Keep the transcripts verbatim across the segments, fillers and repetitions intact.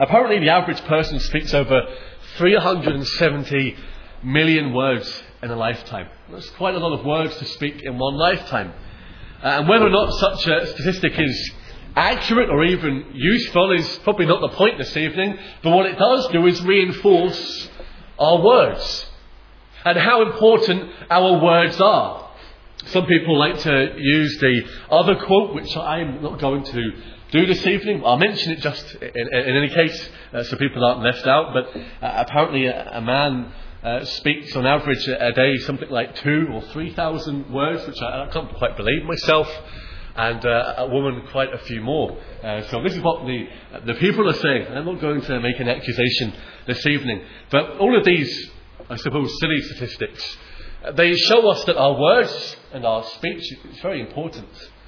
Apparently the average person speaks over three hundred seventy million words in a lifetime. That's quite a lot of words to speak in one lifetime. Uh, and whether or not such a statistic is accurate or even useful is probably not the point this evening. But what it does do is reinforce our words and how important our words are. Some people like to use the other quote, which I'm not going to do this evening. I'll mention it just in, in any case, uh, so people aren't left out. But uh, apparently a, a man uh, speaks on average a, a day something like two or three thousand words, which I, I can't quite believe myself. And uh, a woman quite a few more. Uh, so this is what the the people are saying. I'm not going to make an accusation this evening. But all of these, I suppose, silly statistics, they show us that our words and our speech is very important.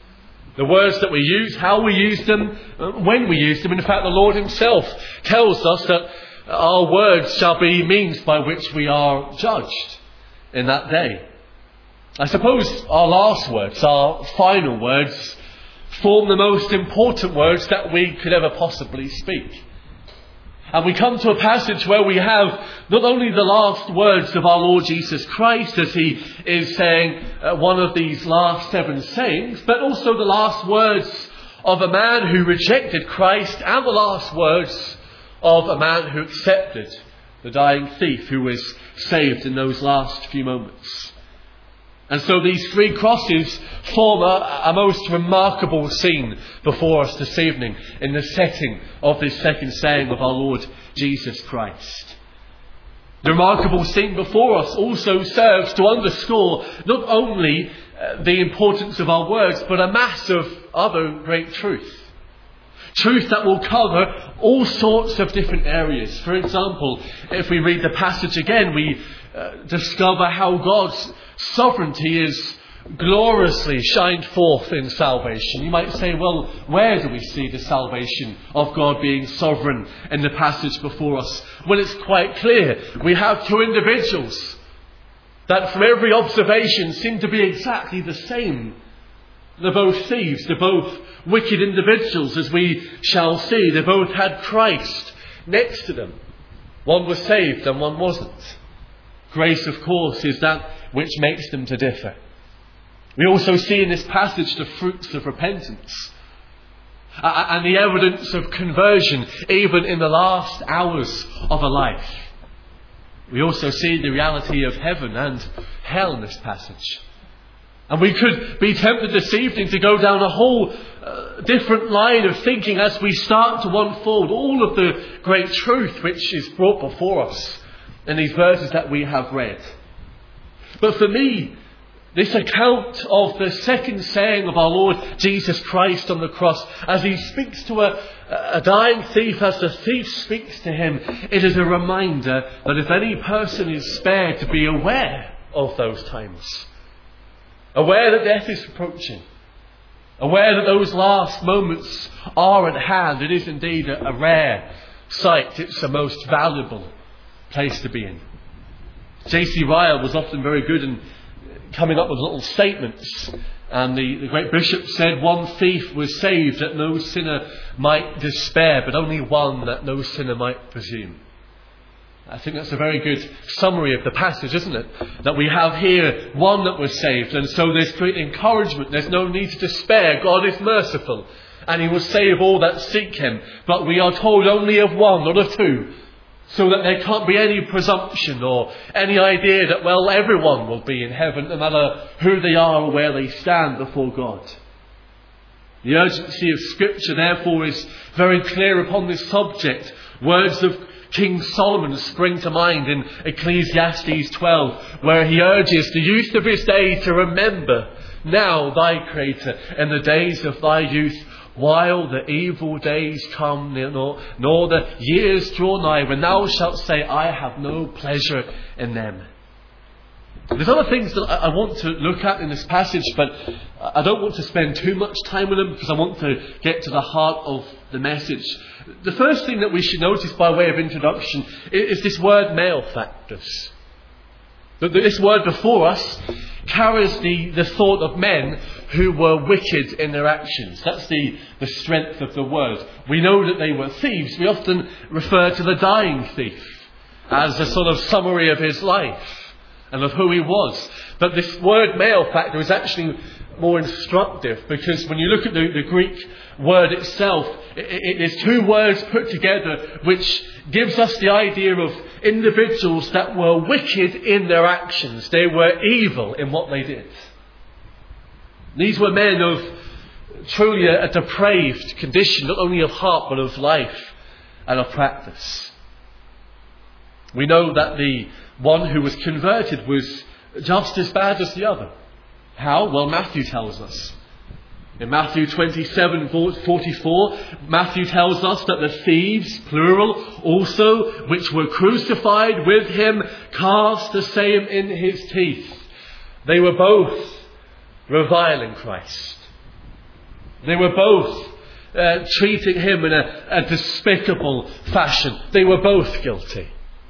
The words that we use, how we use them, when we use them. In fact, the Lord himself tells us that our words shall be means by which we are judged in that day. I suppose our last words, our final words, form the most important words that we could ever possibly speak. And we come to a passage where we have not only the last words of our Lord Jesus Christ as he is saying uh, one of these last seven sayings, but also the last words of a man who rejected Christ and the last words of a man who accepted, the dying thief who was saved in those last few moments. And so these three crosses form a, a most remarkable scene before us this evening in the setting of this second saying of our Lord Jesus Christ. The remarkable scene before us also serves to underscore not only uh, the importance of our words, but a mass of other great truth. Truth that will cover all sorts of different areas. For example, if we read the passage again, we uh, discover how God's sovereignty is gloriously shined forth in salvation. You might say, well, where do we see the salvation of God being sovereign in the passage before us? Well, it's quite clear. We have two individuals that from every observation seem to be exactly the same. They're both thieves. They're both wicked individuals, as we shall see. They both had Christ next to them. One was saved and one wasn't. Grace, of course, is that which makes them to differ. We also see in this passage the fruits of repentance uh, and the evidence of conversion even in the last hours of a life. We also see the reality of heaven and hell in this passage. And we could be tempted this evening to go down a whole uh, different line of thinking as we start to unfold all of the great truth which is brought before us in these verses that we have read. But for me, this account of the second saying of our Lord Jesus Christ on the cross, as he speaks to a, a dying thief, as the thief speaks to him, it is a reminder that if any person is spared, to be aware of those times. Aware that death is approaching. Aware that those last moments are at hand. It is indeed a, a rare sight. It's the most valuable place to be in. J C Ryle was often very good in coming up with little statements. And the, the great bishop said, one thief was saved that no sinner might despair, but only one that no sinner might presume. I think that's a very good summary of the passage, isn't it? That we have here one that was saved. And so there's great encouragement. There's no need to despair. God is merciful. And he will save all that seek him. But we are told only of one, not of two. So that there can't be any presumption or any idea that, well, everyone will be in heaven, no matter who they are or where they stand before God. The urgency of Scripture, therefore, is very clear upon this subject. Words of King Solomon spring to mind in Ecclesiastes twelve, where he urges the youth of his day to remember now thy Creator in the days of thy youth, while the evil days come, nor, nor the years draw nigh, when thou shalt say, I have no pleasure in them. There's other things that I want to look at in this passage, but I don't want to spend too much time with them because I want to get to the heart of the message. The first thing that we should notice by way of introduction is this word malefactors. This word before us carries the, the thought of men who were wicked in their actions. That's the, the strength of the word. We know that they were thieves. We often refer to the dying thief as a sort of summary of his life and of who he was. But this word malefactor is actually more instructive, because when you look at the, the Greek word itself, it, it is two words put together which gives us the idea of individuals that were wicked in their actions. They were evil in what they did. These were men of truly a, a depraved condition, not only of heart but of life and of practice. We know that the one who was converted was just as bad as the other. How? Well, Matthew tells us. In Matthew twenty-seven forty-four, Matthew tells us that the thieves, plural, also, which were crucified with him, cast the same in his teeth. They were both reviling Christ. They were both uh, treating him in a, a despicable fashion. They were both guilty.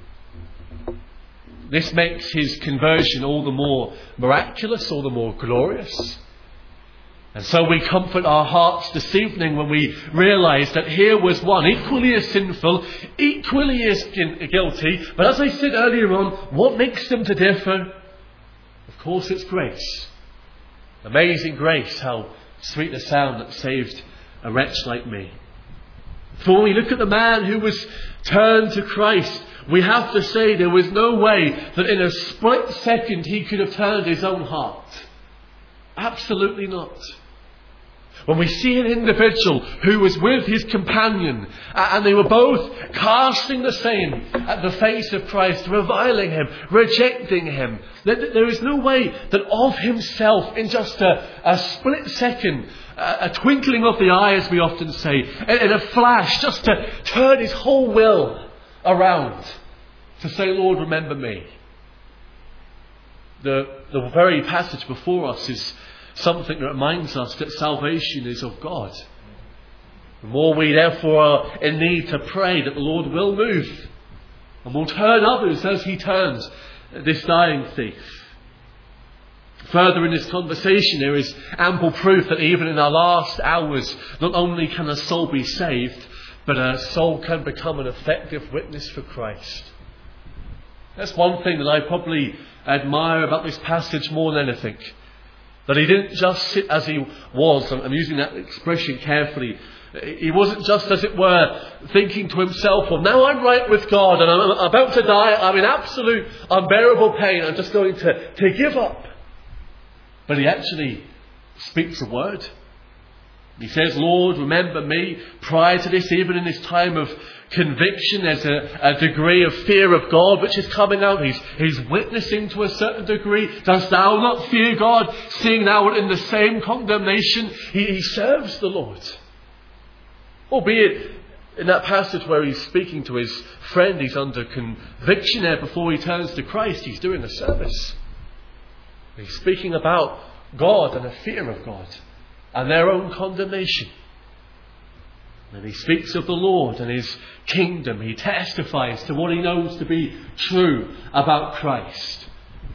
This makes his conversion all the more miraculous, all the more glorious. And so we comfort our hearts this evening when we realise that here was one equally as sinful, equally as guilty. But as I said earlier on, what makes them to differ? Of course it's grace. Amazing grace, how sweet the sound that saved a wretch like me. For when we look at the man who was turned to Christ, we have to say there was no way that in a split second he could have turned his own heart. Absolutely not. When we see an individual who was with his companion and they were both casting the same at the face of Christ, reviling him, rejecting him, there is no way that of himself, in just a, a split second, a, a twinkling of the eye, as we often say, in a flash, just to turn his whole will around to say, Lord, remember me. The, the very passage before us is something that reminds us that salvation is of God. The more we therefore are in need to pray that the Lord will move and will turn others as he turns this dying thief. Further in this conversation, there is ample proof that even in our last hours, not only can a soul be saved, but a soul can become an effective witness for Christ. That's one thing that I probably admire about this passage more than anything. That he didn't just sit as he was, I'm using that expression carefully. He wasn't just, as it were, thinking to himself, well, now I'm right with God and I'm about to die, I'm in absolute unbearable pain, I'm just going to, to give up. But he actually speaks a word. He says, Lord, remember me. Prior to this, even in this time of conviction, there's a, a degree of fear of God which is coming out. He's, he's witnessing to a certain degree. Dost thou not fear God, seeing thou art in the same condemnation? He, he serves the Lord. Albeit in that passage where he's speaking to his friend, he's under conviction there before he turns to Christ. He's doing a service. He's speaking about God and a fear of God and their own condemnation. And he speaks of the Lord and his kingdom. He testifies to what he knows to be true about Christ.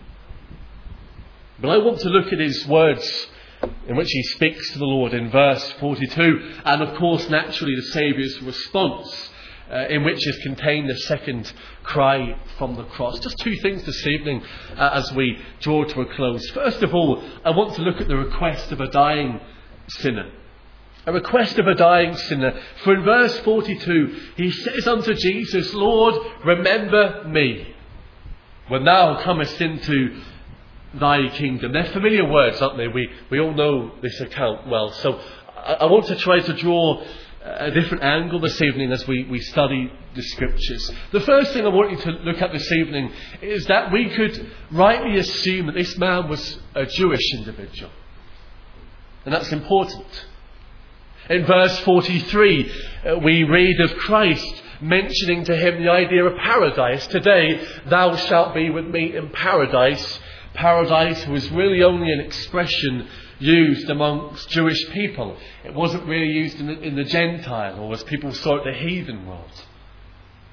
But I want to look at his words in which he speaks to the Lord in verse forty-two. And of course, naturally, the Saviour's response uh, in which is contained the second cry from the cross. Just two things this evening uh, as we draw to a close. First of all, I want to look at the request of a dying sinner. A request of a dying sinner. For in verse forty-two, he says unto Jesus, Lord, remember me when thou comest into thy kingdom. They're familiar words, aren't they? We, we all know this account well. So I, I want to try to draw a different angle this evening as we, we study the scriptures. The first thing I want you to look at this evening is that we could rightly assume that this man was a Jewish individual. And that's important. In verse forty-three, uh, we read of Christ mentioning to him the idea of paradise. Today, thou shalt be with me in paradise. Paradise was really only an expression used amongst Jewish people. It wasn't really used in the, in the Gentile, or as people saw it, the heathen world.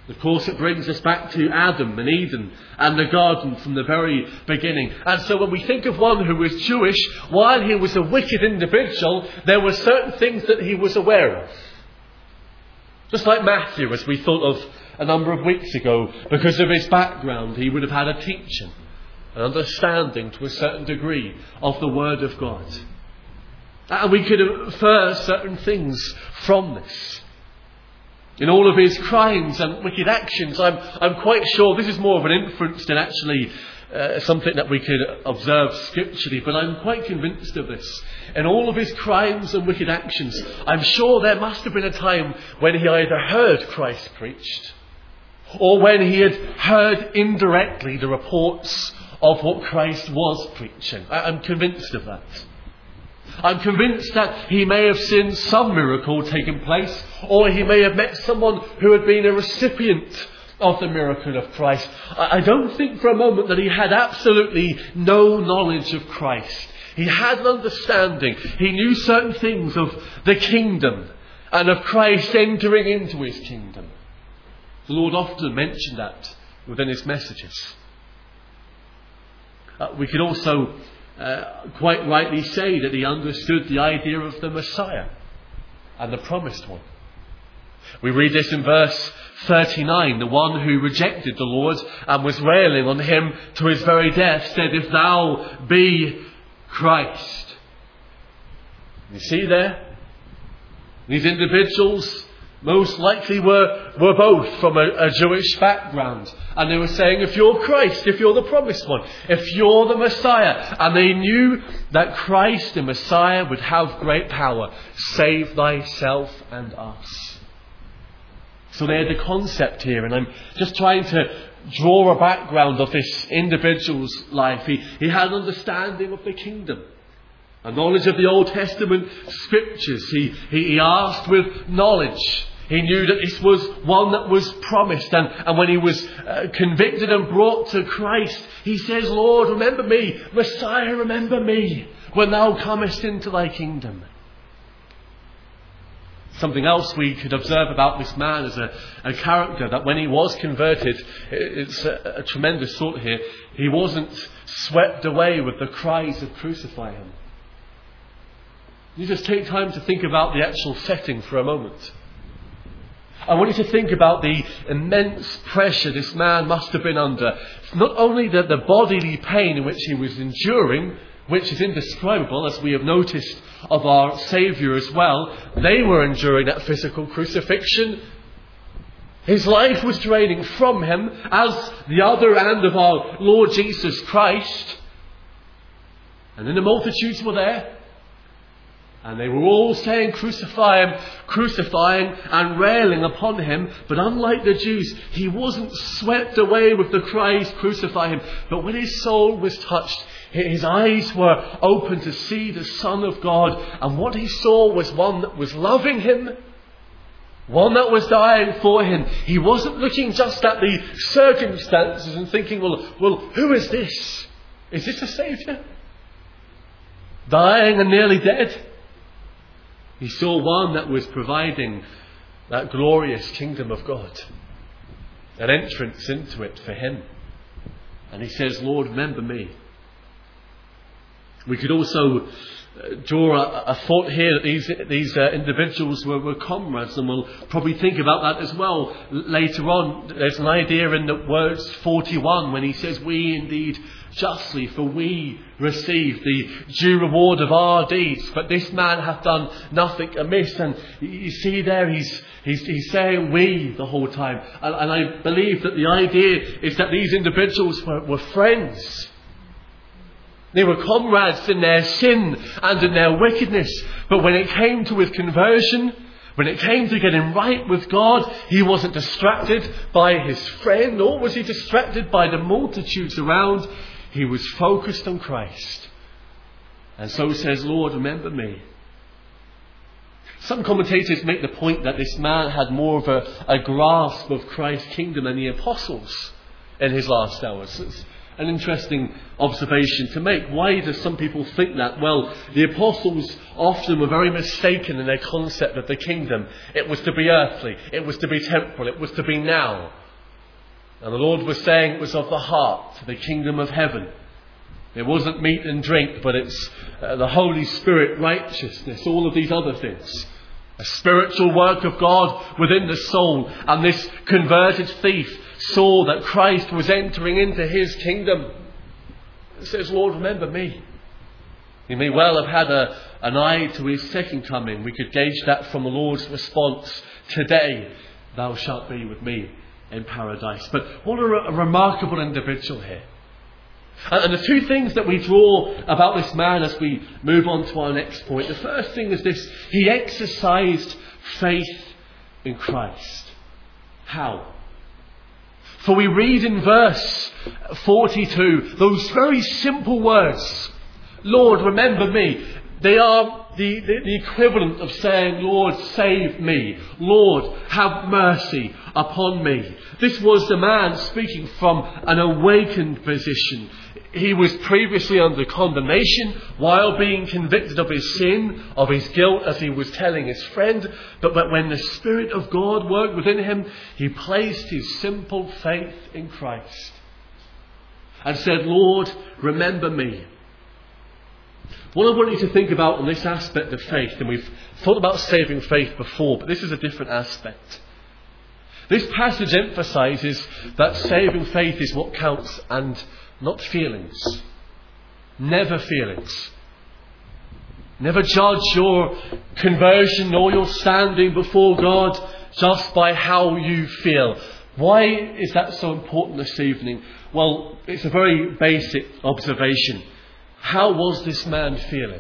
Of course, it brings us back to Adam and Eden and the garden from the very beginning. And so when we think of one who was Jewish, while he was a wicked individual, there were certain things that he was aware of. Just like Matthew, as we thought of a number of weeks ago, because of his background, he would have had a teaching, an understanding to a certain degree of the Word of God. And we could infer certain things from this. In all of his crimes and wicked actions, I'm, I'm quite sure this is more of an inference than actually uh, something that we could observe scripturally, but I'm quite convinced of this. In all of his crimes and wicked actions, I'm sure there must have been a time when he either heard Christ preached, or when he had heard indirectly the reports of what Christ was preaching. I, I'm convinced of that. I'm convinced that he may have seen some miracle taking place, or he may have met someone who had been a recipient of the miracle of Christ. I don't think for a moment that he had absolutely no knowledge of Christ. He had an understanding. He knew certain things of the kingdom and of Christ entering into his kingdom. The Lord often mentioned that within his messages. Uh, we could also Uh, quite rightly say that he understood the idea of the Messiah and the promised one. We read this in verse thirty-nine. The one who rejected the Lord and was railing on him to his very death said, "If thou be Christ." You see there? These individuals most likely were, were both from a, a Jewish background. And they were saying, if you're Christ, if you're the promised one, if you're the Messiah. And they knew that Christ, the Messiah, would have great power. Save thyself and us. So they had the concept here. And I'm just trying to draw a background of this individual's life. He, he had an understanding of the kingdom, a knowledge of the Old Testament scriptures. He, he, he asked with knowledge. He knew that this was one that was promised. And, and when he was uh, convicted and brought to Christ, he says, "Lord, remember me. Messiah, remember me when thou comest into thy kingdom." Something else we could observe about this man as a, a character, that when he was converted, it's a, a tremendous thought here, he wasn't swept away with the cries of "Crucify him." You just take time to think about the actual setting for a moment. I want you to think about the immense pressure this man must have been under. Not only the, the bodily pain in which he was enduring, which is indescribable, as we have noticed of our Saviour as well. They were enduring that physical crucifixion. His life was draining from him, as the other end of our Lord Jesus Christ. And then the multitudes were there. And they were all saying, "Crucify him," crucifying and railing upon him. But unlike the Jews, he wasn't swept away with the cries, "Crucify him." But when his soul was touched, his eyes were open to see the Son of God. And what he saw was one that was loving him, one that was dying for him. He wasn't looking just at the circumstances and thinking, well, well, who is this? Is this a Saviour? Dying and nearly dead? He saw one that was providing that glorious kingdom of God, an entrance into it for him. And he says, "Lord, remember me." We could also draw a, a thought here that these these uh, individuals were, were comrades, and we'll probably think about that as well later on. There's an idea in the words forty-one when he says, "We indeed justly, for we receive the due reward of our deeds, but this man hath done nothing amiss." And you see there, he's he's, he's saying "we" the whole time. And, and I believe that the idea is that these individuals were, were friends. They were comrades in their sin and in their wickedness. But when it came to his conversion, when it came to getting right with God, he wasn't distracted by his friend, nor was he distracted by the multitudes around. He was focused on Christ. And so says, "Lord, remember me." Some commentators make the point that this man had more of a, a grasp of Christ's kingdom than the apostles in his last hours. It's An interesting observation to make. Why do some people think that? Well, the apostles often were very mistaken in their concept of the kingdom. It was to be earthly. It was to be temporal. It was to be now. And the Lord was saying it was of the heart, the kingdom of heaven. It wasn't meat and drink, but it's uh, the Holy Spirit, righteousness, all of these other things. A spiritual work of God within the soul. And this converted thief saw that Christ was entering into his kingdom. It says, Lord, remember me. He may well have had a, an eye to his second coming. We could gauge that from the Lord's response. Today, thou shalt be with me in paradise. But what a, a remarkable individual here. And the two things that we draw about this man as we move on to our next point. The first thing is this: he exercised faith in Christ. How? For we read in verse forty-two those very simple words, Lord, remember me. They are the, the, the equivalent of saying, Lord, save me. Lord, have mercy upon me. This was the man speaking from an awakened position. He was previously under condemnation while being convicted of his sin, of his guilt, as he was telling his friend. But, but when the Spirit of God worked within him, he placed his simple faith in Christ and said, Lord, remember me. What I want you to think about on this aspect of faith, and we've thought about saving faith before, but this is a different aspect. This passage emphasises that saving faith is what counts and not feelings. Never feelings. Never judge your conversion or your standing before God just by how you feel. Why is that so important this evening? Well, it's a very basic observation. How was this man feeling?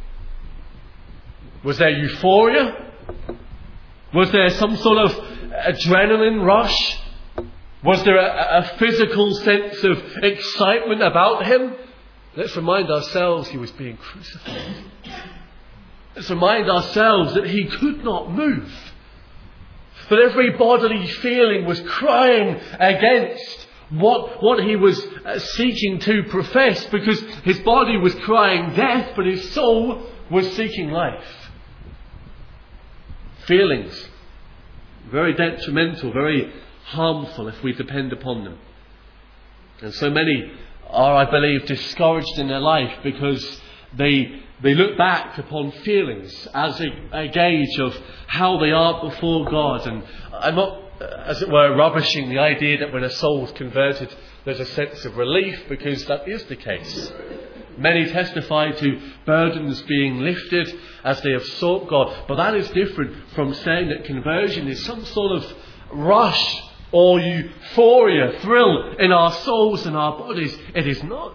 Was there euphoria? Was there some sort of adrenaline rush? Was there a, a physical sense of excitement about him? Let's remind ourselves he was being crucified. Let's remind ourselves that he could not move. That every bodily feeling was crying against what, what he was uh, seeking to profess, because his body was crying death, but his soul was seeking life. Feelings, very detrimental, very harmful if we depend upon them. And so many are, I believe, discouraged in their life because they they look back upon feelings as a, a gauge of how they are before God. And I'm not, as it were, rubbishing the idea that when a soul is converted there's a sense of relief, because that is the case. Many testify to burdens being lifted as they have sought God. But that is different from saying that conversion is some sort of rush or euphoria, thrill in our souls and our bodies. It is not.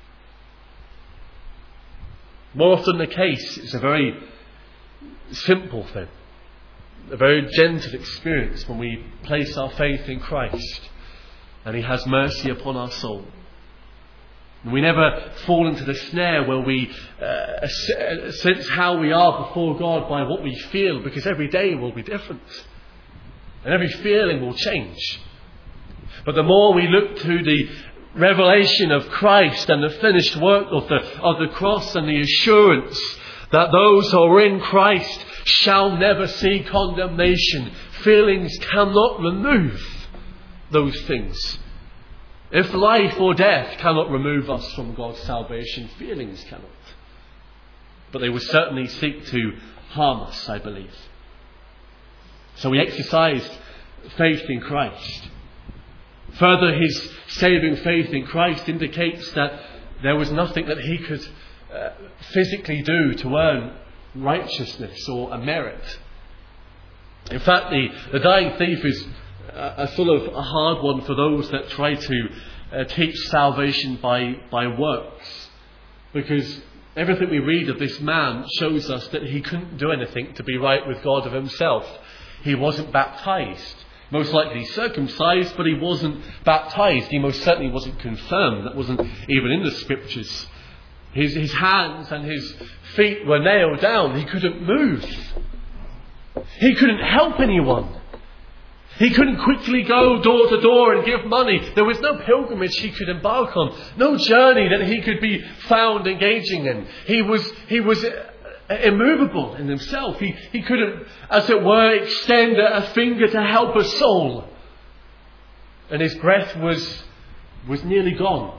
More often the case, it's a very simple thing. A very gentle experience when we place our faith in Christ and He has mercy upon our soul. And we never fall into the snare where we uh, sense how we are before God by what we feel, because every day will be different. And every feeling will change. But the more we look to the revelation of Christ and the finished work of the, of the cross and the assurance that those who are in Christ shall never see condemnation, feelings cannot remove those things. If life or death cannot remove us from God's salvation, feelings cannot. But they will certainly seek to harm us, I believe. So he exercised faith in Christ. Further, his saving faith in Christ indicates that there was nothing that he could uh, physically do to earn righteousness or a merit. In fact, the, the dying thief is a, a sort of a hard one for those that try to uh, teach salvation by, by works. Because everything we read of this man shows us that he couldn't do anything to be right with God of himself. He wasn't baptized. Most likely circumcised, but he wasn't baptized. He most certainly wasn't confirmed. That wasn't even in the scriptures. His, his hands and his feet were nailed down. He couldn't move. He couldn't help anyone. He couldn't quickly go door to door and give money. There was no pilgrimage he could embark on. No journey that he could be found engaging in. He was, he was immovable in himself. He, he couldn't, as it were, extend a finger to help a soul. And his breath was, was nearly gone.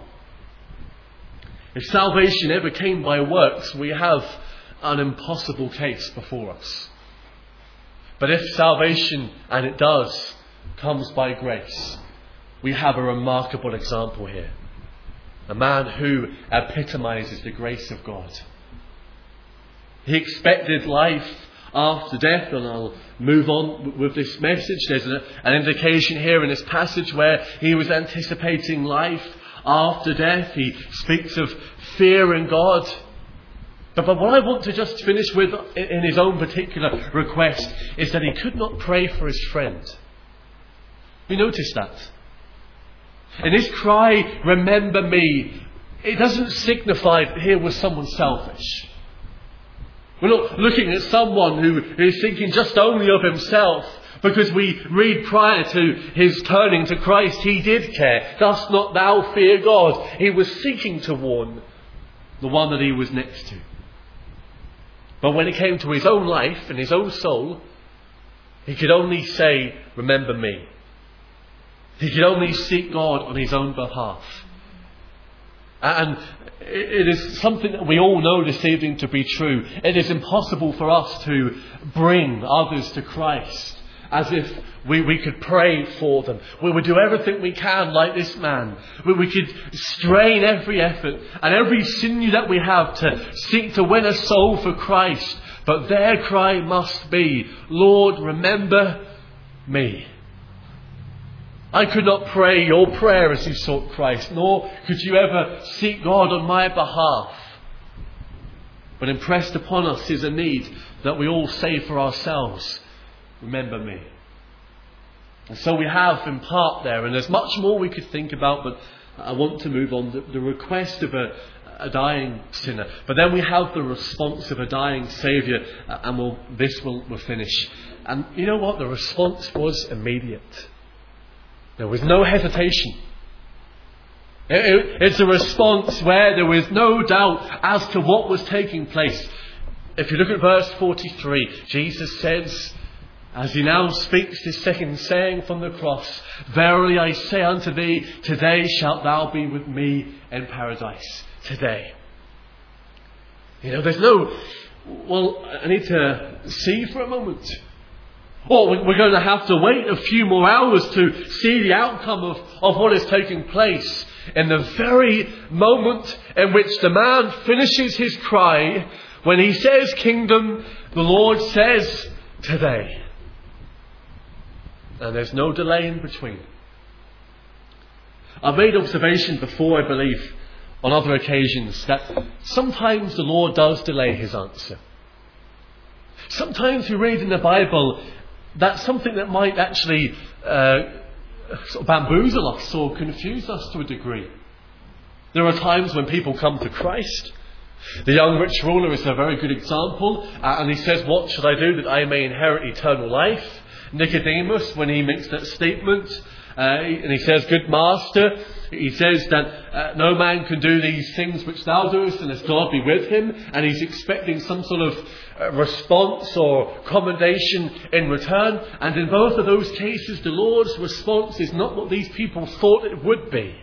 If salvation ever came by works, we have an impossible case before us. But if salvation, and it does, comes by grace, we have a remarkable example here. A man who epitomizes the grace of God. He expected life after death, and I'll move on with this message. There's an indication here in this passage where he was anticipating life after death. He speaks of fear in God. But, but what I want to just finish with in his own particular request is that he could not pray for his friend. You notice that? In his cry, remember me, it doesn't signify that here was someone selfish. We're not looking at someone who is thinking just only of himself, because we read prior to his turning to Christ, he did care. Dost not thou fear God? He was seeking to warn the one that he was next to. But when it came to his own life and his own soul, he could only say, remember me. He could only seek God on his own behalf. And it is something that we all know this evening to be true. It is impossible for us to bring others to Christ as if we, we could pray for them. We would do everything we can like this man. We, we could strain every effort and every sinew that we have to seek to win a soul for Christ. But their cry must be, Lord, remember me. I could not pray your prayer as you sought Christ, nor could you ever seek God on my behalf. But impressed upon us is a need that we all say for ourselves, remember me. And so we have in part there, and there's much more we could think about, but I want to move on. The, the request of a, a dying sinner. But then we have the response of a dying Saviour, and we'll, this will we'll finish. And you know what? The response was immediate. There was no hesitation. It, it, it's a response where there was no doubt as to what was taking place. If you look at verse forty-three, Jesus says, as he now speaks his second saying from the cross, verily I say unto thee, today shalt thou be with me in paradise. Today. You know, there's no, well, I need to see for a moment. Or we're going to have to wait a few more hours to see the outcome of, of what is taking place. In the very moment in which the man finishes his cry, when he says kingdom, the Lord says today. And there's no delay in between. I've made observation before, I believe, on other occasions, that sometimes the Lord does delay his answer. Sometimes we read in the Bible that something that might actually uh, sort of bamboozle us or confuse us to a degree. There are times when people come to Christ. The young rich ruler is a very good example, uh, and he says, what should I do that I may inherit eternal life? Nicodemus, when he makes that statement, uh, and he says, good master, he says that uh, no man can do these things which thou doest unless God be with him, and he's expecting some sort of uh, response or commendation in return. And in both of those cases, the Lord's response is not what these people thought it would be.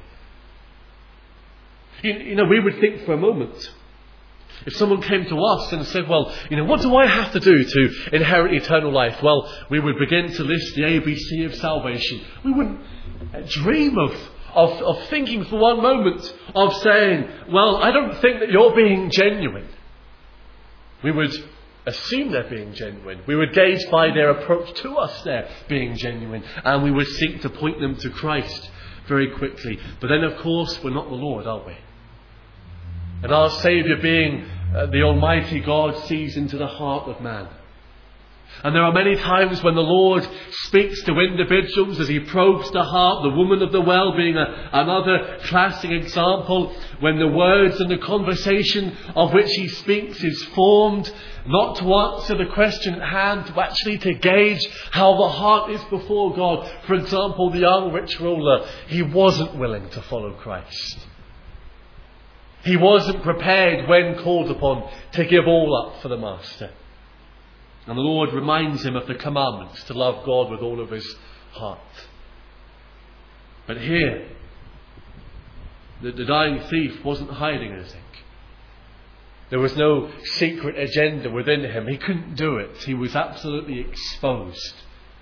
You, you know, we would think for a moment, if someone came to us and said, well, you know, what do I have to do to inherit eternal life? Well, we would begin to list the A B C of salvation. We wouldn't dream of, of, of thinking for one moment of saying, well, I don't think that you're being genuine. We would assume they're being genuine. We would gauge by their approach to us they're being genuine. And we would seek to point them to Christ very quickly. But then, of course, we're not the Lord, are we? And our Saviour, being uh, the Almighty God, sees into the heart of man. And there are many times when the Lord speaks to individuals as he probes the heart, the woman of the well being a, another classic example, when the words and the conversation of which he speaks is formed not to answer the question at hand, but actually to gauge how the heart is before God. For example, the young rich ruler, he wasn't willing to follow Christ. He wasn't prepared when called upon to give all up for the Master. And the Lord reminds him of the commandments to love God with all of his heart. But here, the, the dying thief wasn't hiding anything. There was no secret agenda within him. He couldn't do it. He was absolutely exposed.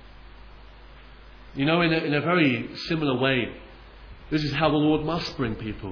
You know, in a, in a very similar way, this is how the Lord must bring people.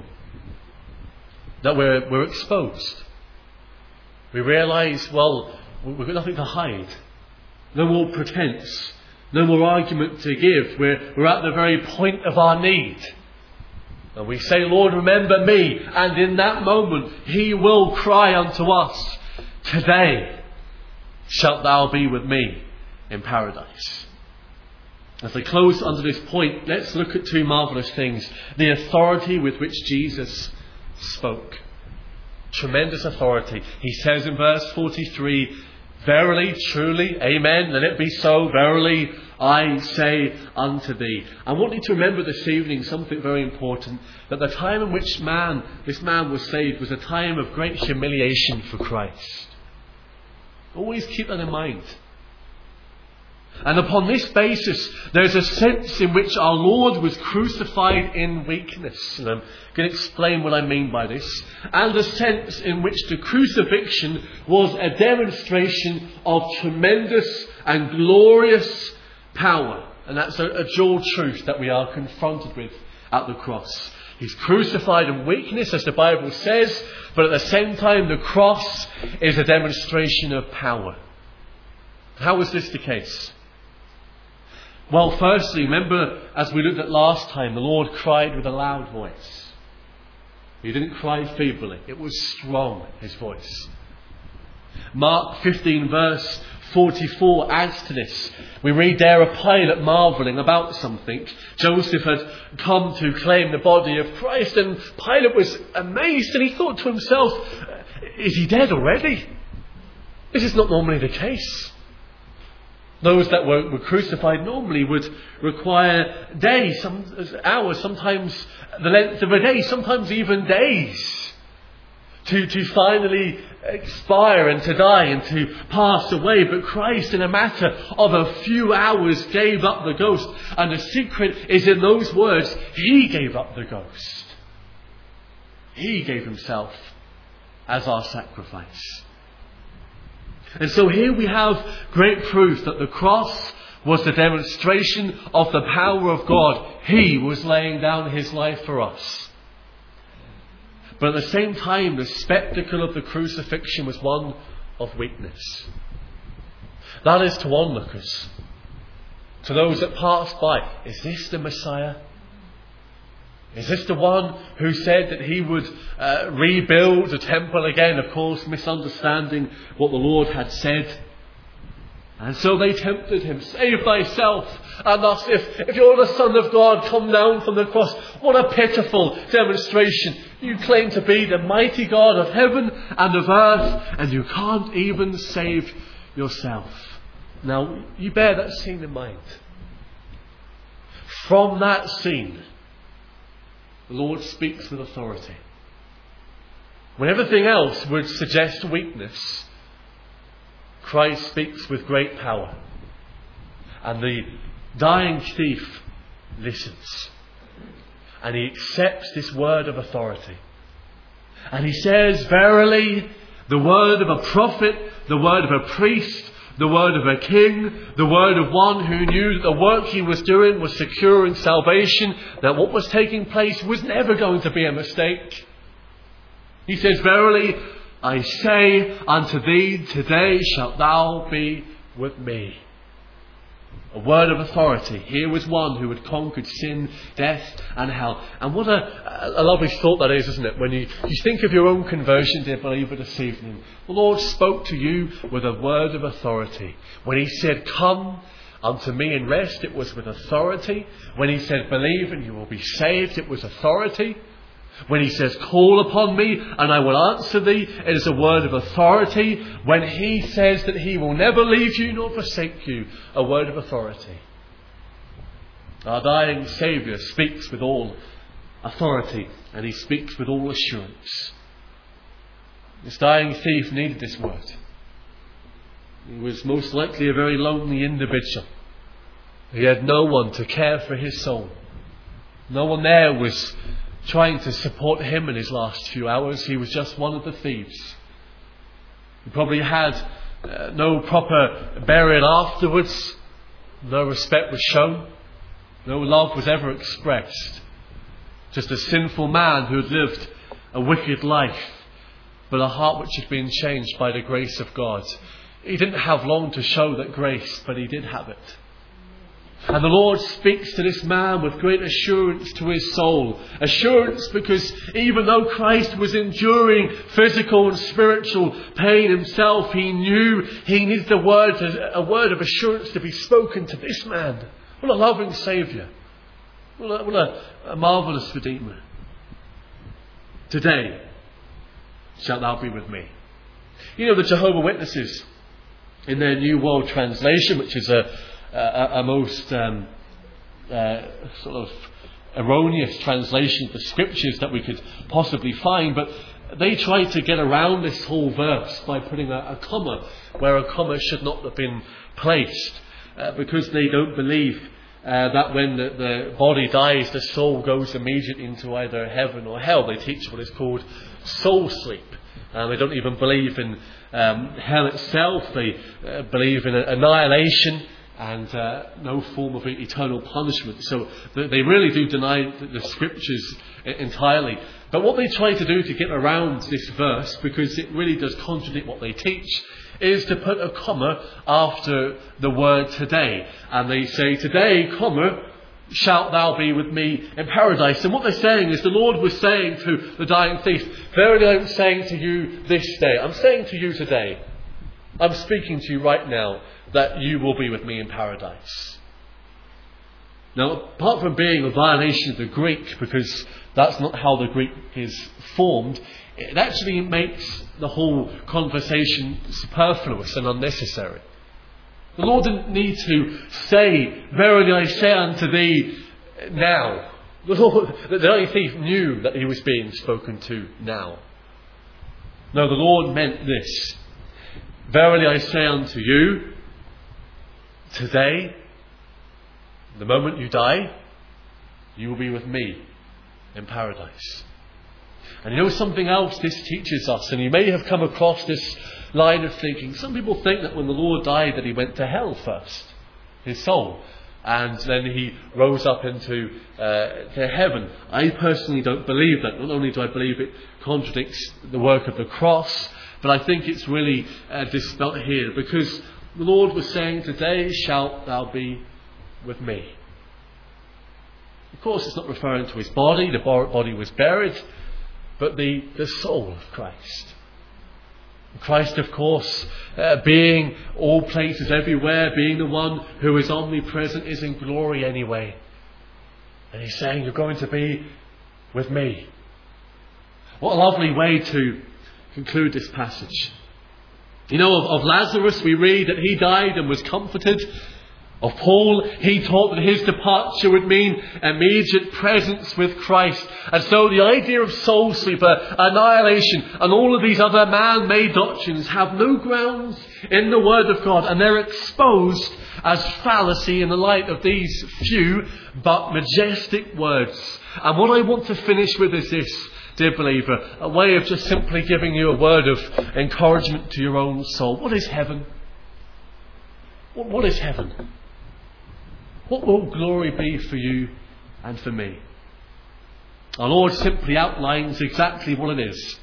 That we're, we're exposed. We realise, well, we've got nothing to hide. No more pretense. No more argument to give. We're, we're at the very point of our need. And we say, Lord, remember me. And in that moment, he will cry unto us, today shalt thou be with me in paradise. As I close under this point, let's look at two marvellous things. The authority with which Jesus spoke. Tremendous authority. He says in verse forty-three, verily, truly, amen, let it be so, verily, I say unto thee. I want you to remember this evening something very important, that the time in which man, this man was saved was a time of great humiliation for Christ. Always keep that in mind. And upon this basis, there's a sense in which our Lord was crucified in weakness. And I'm going to explain what I mean by this. And a sense in which the crucifixion was a demonstration of tremendous and glorious power. And that's a, a dual truth that we are confronted with at the cross. He's crucified in weakness, as the Bible says, but at the same time, the cross is a demonstration of power. How was this the case? Well, firstly, remember, as we looked at last time, the Lord cried with a loud voice. He didn't cry feebly. It was strong, his voice. Mark fifteen, verse forty-four adds to this. We read there of Pilate marvelling about something. Joseph had come to claim the body of Christ, and Pilate was amazed, and he thought to himself, is he dead already? This is not normally the case. Those that were, were crucified normally would require days, some hours, sometimes the length of a day, sometimes even days, to, to finally expire and to die and to pass away. But Christ, in a matter of a few hours, gave up the ghost. And the secret is in those words, he gave up the ghost. He gave himself as our sacrifice. And so here we have great proof that the cross was the demonstration of the power of God. He was laying down his life for us. But at the same time, the spectacle of the crucifixion was one of weakness. That is, to onlookers, to those that passed by, is this the Messiah? Is this the one who said that he would uh, rebuild the temple again? Of course, misunderstanding what the Lord had said. And so they tempted him. Save thyself and us. If, if you're the Son of God, come down from the cross. What a pitiful demonstration. You claim to be the mighty God of heaven and of earth, and you can't even save yourself. Now, you bear that scene in mind. From that scene, the Lord speaks with authority. When everything else would suggest weakness, Christ speaks with great power. And the dying thief listens. And he accepts this word of authority. And he says, verily, the word of a prophet, the word of a priest, the word of a king, the word of one who knew that the work he was doing was securing salvation, that what was taking place was never going to be a mistake. He says, verily, I say unto thee, today shalt thou be with me. A word of authority. Here was one who had conquered sin, death and hell. And what a, a lovely thought that is, isn't it? When you, you think of your own conversion, dear believer, this evening. The Lord spoke to you with a word of authority. When he said, come unto me and rest, it was with authority. When he said, believe and you will be saved, it was authority. When he says, call upon me and I will answer thee, it is a word of authority. When he says that he will never leave you nor forsake you, a word of authority. Our dying Saviour speaks with all authority and he speaks with all assurance. This dying thief needed this word. He was most likely a very lonely individual. He had no one to care for his soul. No one there was trying to support him in his last few hours. He was just one of the thieves. He probably had uh, no proper burial afterwards. No respect was shown. No love was ever expressed. Just a sinful man who had lived a wicked life, but a heart which had been changed by the grace of God. He didn't have long to show that grace, but he did have it. And the Lord speaks to this man with great assurance to his soul. Assurance because even though Christ was enduring physical and spiritual pain himself, he knew he needed a word, a word of assurance to be spoken to this man. What a loving Saviour. What a, what a, a marvellous Redeemer. Today shalt thou be with me. You know, the Jehovah's Witnesses, in their New World Translation, which is a A, a most um, uh, sort of erroneous translation of the scriptures that we could possibly find, but they try to get around this whole verse by putting a, a comma where a comma should not have been placed, uh, because they don't believe uh, that when the, the body dies, the soul goes immediately into either heaven or hell. They teach what is called soul sleep. Uh, they don't even believe in um, hell itself. They uh, believe in annihilation and uh, no form of eternal punishment. So they really do deny the scriptures entirely. But what they try to do to get around this verse, because it really does contradict what they teach, is to put a comma after the word today. And they say, today, comma, shalt thou be with me in paradise. And what they're saying is the Lord was saying to the dying thief, verily I'm saying to you this day, I'm saying to you today, I'm speaking to you right now, that you will be with me in paradise. Now, apart from being a violation of the Greek, because that's not how the Greek is formed, it actually makes the whole conversation superfluous and unnecessary. The Lord didn't need to say, verily I say unto thee now. The Lord, the dying thief knew that he was being spoken to now. No, the Lord meant this. Verily I say unto you, today, the moment you die, you will be with me in paradise. And you know something else this teaches us, and you may have come across this line of thinking. Some people think that when the Lord died that he went to hell first, his soul, and then he rose up into uh, to heaven. I personally don't believe that. Not only do I believe it contradicts the work of the cross, but I think it's really uh, dispelled here, because the Lord was saying, today shalt thou be with me. Of course, it's not referring to his body. The body was buried, but the, the soul of Christ. Christ, of course, uh, being all places everywhere, being the one who is omnipresent, is in glory anyway. And he's saying, you're going to be with me. What a lovely way to conclude this passage. You know, of, of Lazarus we read that he died and was comforted. Of Paul, he taught that his departure would mean immediate presence with Christ. And so the idea of soul sleep, annihilation, and all of these other man-made doctrines have no grounds in the Word of God, and they're exposed as fallacy in the light of these few but majestic words. And what I want to finish with is this, dear believer, a way of just simply giving you a word of encouragement to your own soul. What is heaven? What, what is heaven? What will glory be for you and for me? Our Lord simply outlines exactly what it is.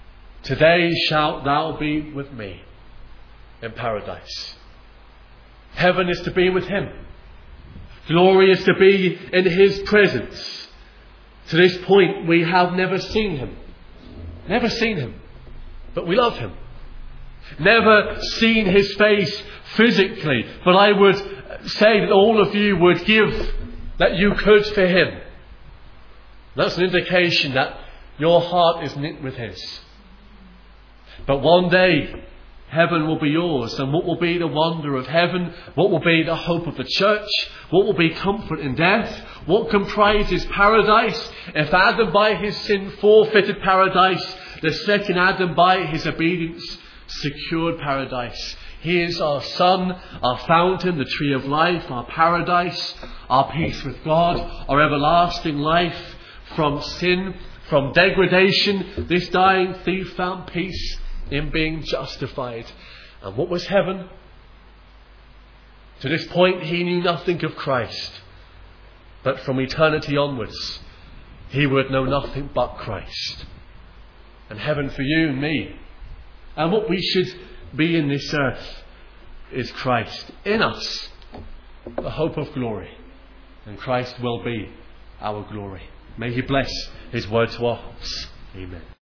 Today shalt thou be with me in paradise. Heaven is to be with him. Glory is to be in his presence. To this point, we have never seen him. Never seen him. But we love him. Never seen his face physically. But I would say that all of you would give that you could for him. That's an indication that your heart is knit with his. But one day, heaven will be yours. And what will be the wonder of heaven? What will be the hope of the church? What will be comfort in death? What comprises paradise? If Adam by his sin forfeited paradise, the second Adam by his obedience secured paradise. He is our sun, our fountain, the tree of life, our paradise, our peace with God, our everlasting life from sin, from degradation. This dying thief found peace in being justified. And what was heaven? To this point, he knew nothing of Christ. But from eternity onwards, he would know nothing but Christ. And heaven for you and me. And what we should be in this earth is Christ in us, the hope of glory. And Christ will be our glory. May he bless his word to our hearts. Amen.